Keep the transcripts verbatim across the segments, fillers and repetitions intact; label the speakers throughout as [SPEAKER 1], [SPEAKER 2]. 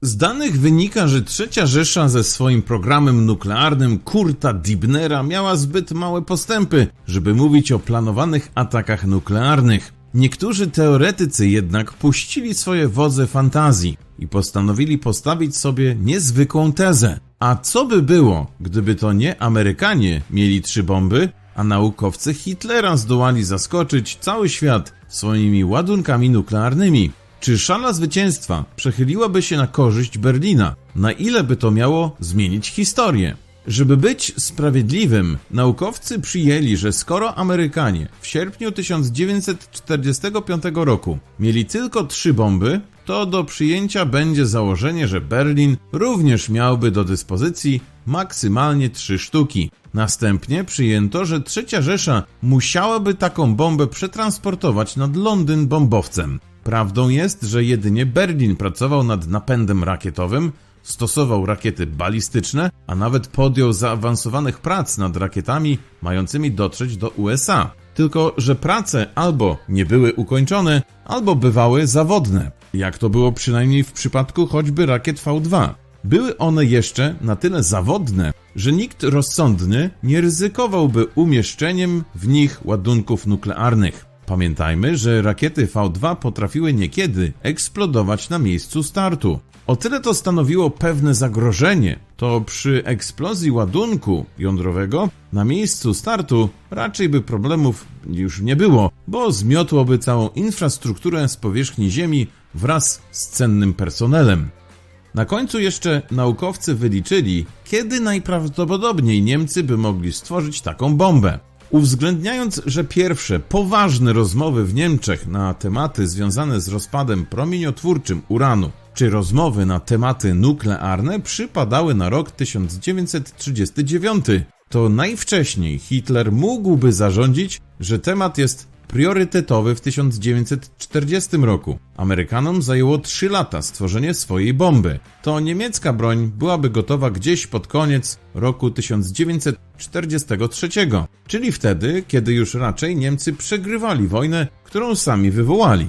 [SPEAKER 1] Z danych wynika, że Trzecia Rzesza ze swoim programem nuklearnym Kurta Dibnera miała zbyt małe postępy, żeby mówić o planowanych atakach nuklearnych. Niektórzy teoretycy jednak puścili swoje wodze fantazji i postanowili postawić sobie niezwykłą tezę. A co by było, gdyby to nie Amerykanie mieli trzy bomby, a naukowcy Hitlera zdołali zaskoczyć cały świat swoimi ładunkami nuklearnymi? Czy szala zwycięstwa przechyliłaby się na korzyść Berlina? Na ile by to miało zmienić historię? Żeby być sprawiedliwym, naukowcy przyjęli, że skoro Amerykanie w sierpniu tysiąc dziewięćset czterdziestego piątego roku mieli tylko trzy bomby, to do przyjęcia będzie założenie, że Berlin również miałby do dyspozycji maksymalnie trzy sztuki. Następnie przyjęto, że Trzecia Rzesza musiałaby taką bombę przetransportować nad Londyn bombowcem. Prawdą jest, że jedynie Berlin pracował nad napędem rakietowym, stosował rakiety balistyczne, a nawet podjął zaawansowanych prac nad rakietami mającymi dotrzeć do U S A. Tylko że prace albo nie były ukończone, albo bywały zawodne, jak to było przynajmniej w przypadku choćby rakiet V dwa. Były one jeszcze na tyle zawodne, że nikt rozsądny nie ryzykowałby umieszczeniem w nich ładunków nuklearnych. Pamiętajmy, że rakiety V dwa potrafiły niekiedy eksplodować na miejscu startu. O tyle to stanowiło pewne zagrożenie, to przy eksplozji ładunku jądrowego na miejscu startu raczej by problemów już nie było, bo zmiotłoby całą infrastrukturę z powierzchni Ziemi wraz z cennym personelem. Na końcu jeszcze naukowcy wyliczyli, kiedy najprawdopodobniej Niemcy by mogli stworzyć taką bombę. Uwzględniając, że pierwsze poważne rozmowy w Niemczech na tematy związane z rozpadem promieniotwórczym uranu, czy rozmowy na tematy nuklearne przypadały na rok tysiąc dziewięćset trzydziesty dziewiąty, to najwcześniej Hitler mógłby zarządzić, że temat jest priorytetowy w tysiąc dziewięćset czterdziestym roku. Amerykanom zajęło trzy lata stworzenie swojej bomby. To niemiecka broń byłaby gotowa gdzieś pod koniec roku tysiąc dziewięćset czterdziestego trzeciego, czyli wtedy, kiedy już raczej Niemcy przegrywali wojnę, którą sami wywołali.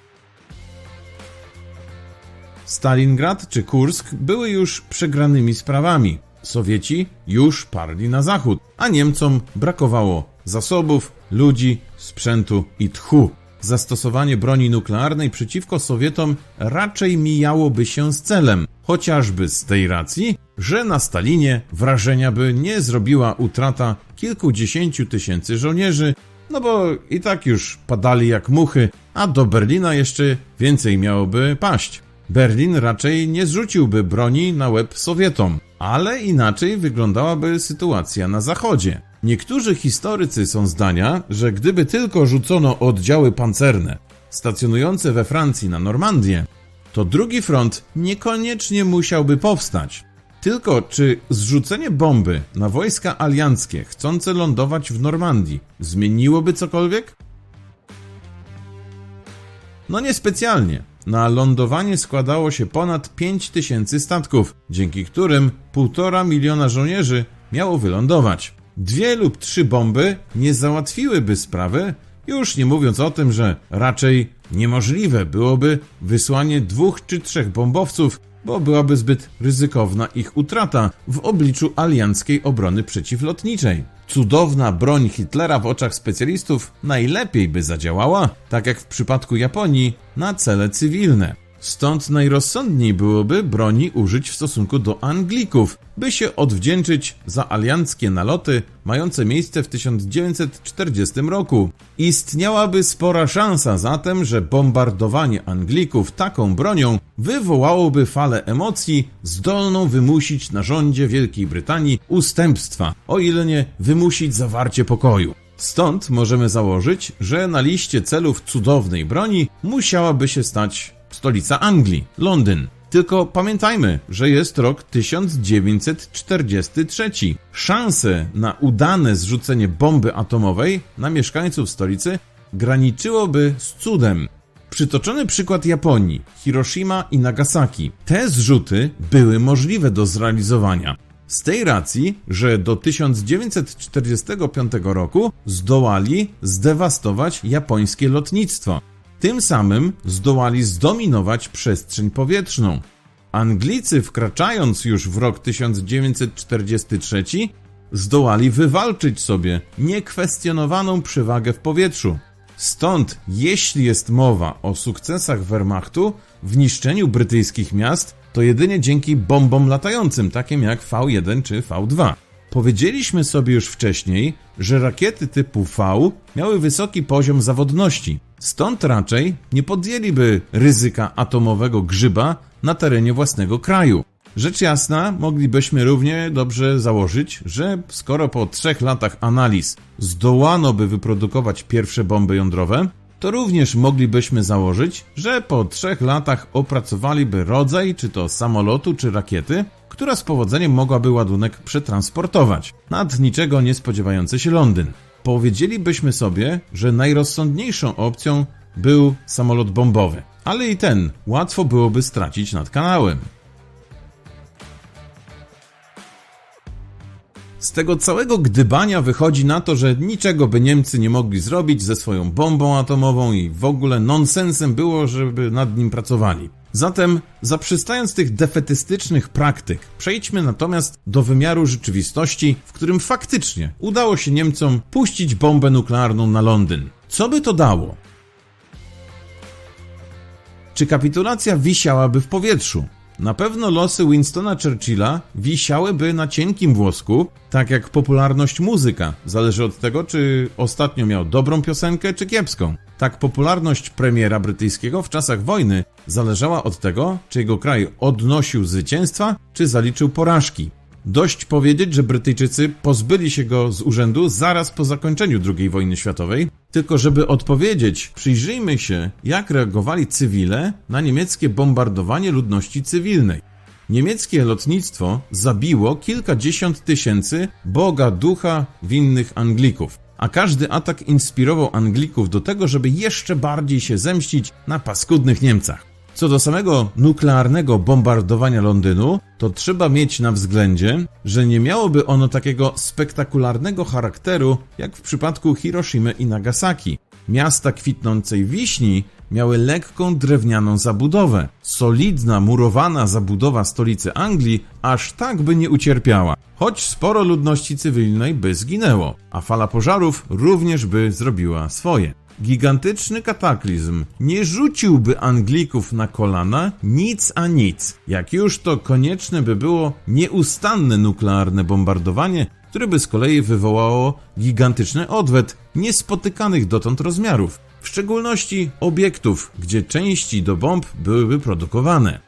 [SPEAKER 1] Stalingrad czy Kursk były już przegranymi sprawami. Sowieci już parli na zachód, a Niemcom brakowało zasobów, ludzi, sprzętu i tchu. Zastosowanie broni nuklearnej przeciwko Sowietom raczej mijałoby się z celem, chociażby z tej racji, że na Stalinie wrażenia by nie zrobiła utrata kilkudziesięciu tysięcy żołnierzy, no bo i tak już padali jak muchy, a do Berlina jeszcze więcej miałoby paść. Berlin raczej nie zrzuciłby broni na łeb Sowietom, ale inaczej wyglądałaby sytuacja na zachodzie. Niektórzy historycy są zdania, że gdyby tylko rzucono oddziały pancerne stacjonujące we Francji na Normandię, to drugi front niekoniecznie musiałby powstać. Tylko czy zrzucenie bomby na wojska alianckie chcące lądować w Normandii zmieniłoby cokolwiek? No niespecjalnie. Na lądowanie składało się ponad pięć tysięcy statków, dzięki którym półtora miliona żołnierzy miało wylądować. Dwie lub trzy bomby nie załatwiłyby sprawy, już nie mówiąc o tym, że raczej niemożliwe byłoby wysłanie dwóch czy trzech bombowców, bo byłaby zbyt ryzykowna ich utrata w obliczu alianckiej obrony przeciwlotniczej. Cudowna broń Hitlera w oczach specjalistów najlepiej by zadziałała, tak jak w przypadku Japonii, na cele cywilne. Stąd najrozsądniej byłoby broni użyć w stosunku do Anglików, by się odwdzięczyć za alianckie naloty mające miejsce w tysiąc dziewięćset czterdziestym roku. Istniałaby spora szansa zatem, że bombardowanie Anglików taką bronią wywołałoby falę emocji zdolną wymusić na rządzie Wielkiej Brytanii ustępstwa, o ile nie wymusić zawarcie pokoju. Stąd możemy założyć, że na liście celów cudownej broni musiałaby się stać stolica Anglii, Londyn. Tylko pamiętajmy, że jest rok tysiąc dziewięćset czterdziesty trzeci. Szanse na udane zrzucenie bomby atomowej na mieszkańców stolicy graniczyłoby z cudem. Przytoczony przykład Japonii, Hiroshima i Nagasaki. Te zrzuty były możliwe do zrealizowania. Z tej racji, że do tysiąc dziewięćset czterdziestego piątego roku zdołali zdewastować japońskie lotnictwo. Tym samym zdołali zdominować przestrzeń powietrzną. Anglicy, wkraczając już w rok tysiąc dziewięćset czterdziesty trzeci, zdołali wywalczyć sobie niekwestionowaną przewagę w powietrzu. Stąd, jeśli jest mowa o sukcesach Wehrmachtu w niszczeniu brytyjskich miast, to jedynie dzięki bombom latającym, takim jak V jeden czy V dwa. Powiedzieliśmy sobie już wcześniej, że rakiety typu V miały wysoki poziom zawodności, stąd raczej nie podjęliby ryzyka atomowego grzyba na terenie własnego kraju. Rzecz jasna, moglibyśmy równie dobrze założyć, że skoro po trzech latach analiz zdołano by wyprodukować pierwsze bomby jądrowe, to również moglibyśmy założyć, że po trzech latach opracowaliby rodzaj czy to samolotu czy rakiety, która z powodzeniem mogłaby ładunek przetransportować nad niczego nie spodziewający się Londyn. Powiedzielibyśmy sobie, że najrozsądniejszą opcją był samolot bombowy, ale i ten łatwo byłoby stracić nad kanałem. Z tego całego gdybania wychodzi na to, że niczego by Niemcy nie mogli zrobić ze swoją bombą atomową i w ogóle nonsensem było, żeby nad nim pracowali. Zatem, zaprzestając tych defetystycznych praktyk, przejdźmy natomiast do wymiaru rzeczywistości, w którym faktycznie udało się Niemcom puścić bombę nuklearną na Londyn. Co by to dało? Czy kapitulacja wisiałaby w powietrzu? Na pewno losy Winstona Churchilla wisiałyby na cienkim włosku, tak jak popularność muzyka. Zależy od tego, czy ostatnio miał dobrą piosenkę, czy kiepską. Tak popularność premiera brytyjskiego w czasach wojny zależała od tego, czy jego kraj odnosił zwycięstwa, czy zaliczył porażki. Dość powiedzieć, że Brytyjczycy pozbyli się go z urzędu zaraz po zakończeniu drugiej wojny światowej. Tylko żeby odpowiedzieć, przyjrzyjmy się, jak reagowali cywile na niemieckie bombardowanie ludności cywilnej. Niemieckie lotnictwo zabiło kilkadziesiąt tysięcy Boga ducha winnych Anglików, a każdy atak inspirował Anglików do tego, żeby jeszcze bardziej się zemścić na paskudnych Niemcach. Co do samego nuklearnego bombardowania Londynu, to trzeba mieć na względzie, że nie miałoby ono takiego spektakularnego charakteru jak w przypadku Hiroshimy i Nagasaki. Miasta kwitnącej wiśni miały lekką drewnianą zabudowę. Solidna, murowana zabudowa stolicy Anglii aż tak by nie ucierpiała, choć sporo ludności cywilnej by zginęło, a fala pożarów również by zrobiła swoje. Gigantyczny kataklizm nie rzuciłby Anglików na kolana nic a nic. Jak już, to konieczne by było nieustanne nuklearne bombardowanie, które by z kolei wywołało gigantyczny odwet niespotykanych dotąd rozmiarów, w szczególności obiektów, gdzie części do bomb byłyby produkowane.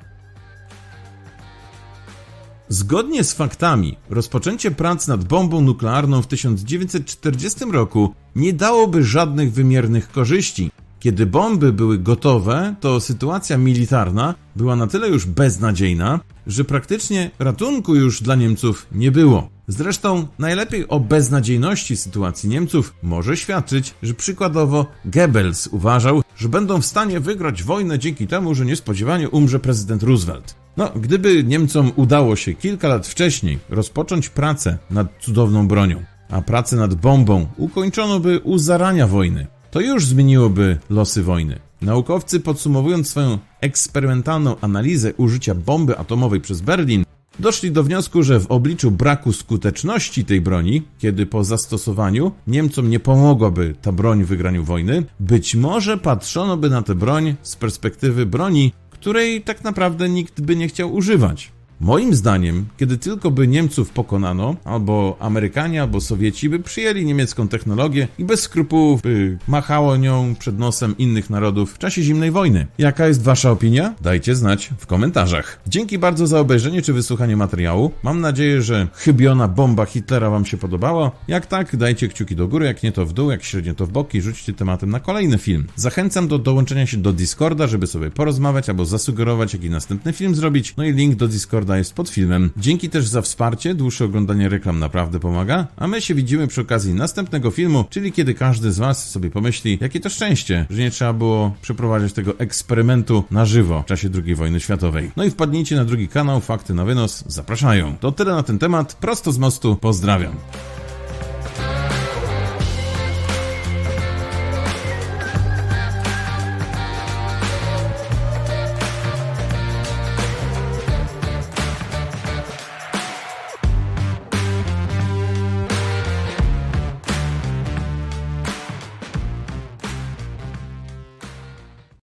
[SPEAKER 1] Zgodnie z faktami, rozpoczęcie prac nad bombą nuklearną w tysiąc dziewięćset czterdziestym roku nie dałoby żadnych wymiernych korzyści. Kiedy bomby były gotowe, to sytuacja militarna była na tyle już beznadziejna, że praktycznie ratunku już dla Niemców nie było. Zresztą najlepiej o beznadziejności sytuacji Niemców może świadczyć, że przykładowo Goebbels uważał, że będą w stanie wygrać wojnę dzięki temu, że niespodziewanie umrze prezydent Roosevelt. No, gdyby Niemcom udało się kilka lat wcześniej rozpocząć pracę nad cudowną bronią, a pracę nad bombą ukończono by u zarania wojny, to już zmieniłoby losy wojny. Naukowcy, podsumowując swoją eksperymentalną analizę użycia bomby atomowej przez Berlin, doszli do wniosku, że w obliczu braku skuteczności tej broni, kiedy po zastosowaniu Niemcom nie pomogłaby ta broń w wygraniu wojny, być może patrzono by na tę broń z perspektywy broni, której tak naprawdę nikt by nie chciał używać. Moim zdaniem, kiedy tylko by Niemców pokonano, albo Amerykanie, albo Sowieci by przyjęli niemiecką technologię i bez skrupułów by machało nią przed nosem innych narodów w czasie zimnej wojny. Jaka jest wasza opinia? Dajcie znać w komentarzach. Dzięki bardzo za obejrzenie czy wysłuchanie materiału. Mam nadzieję, że chybiona bomba Hitlera wam się podobała. Jak tak, dajcie kciuki do góry, jak nie to w dół, jak średnio to w boki, rzućcie tematem na kolejny film. Zachęcam do dołączenia się do Discorda, żeby sobie porozmawiać albo zasugerować, jaki następny film zrobić. No i link do Discorda jest pod filmem. Dzięki też za wsparcie, dłuższe oglądanie reklam naprawdę pomaga, a my się widzimy przy okazji następnego filmu, czyli kiedy każdy z was sobie pomyśli, jakie to szczęście, że nie trzeba było przeprowadzić tego eksperymentu na żywo w czasie drugiej wojny światowej. No i wpadnijcie na drugi kanał, Fakty na Wynos, zapraszają. To tyle na ten temat, prosto z mostu, pozdrawiam.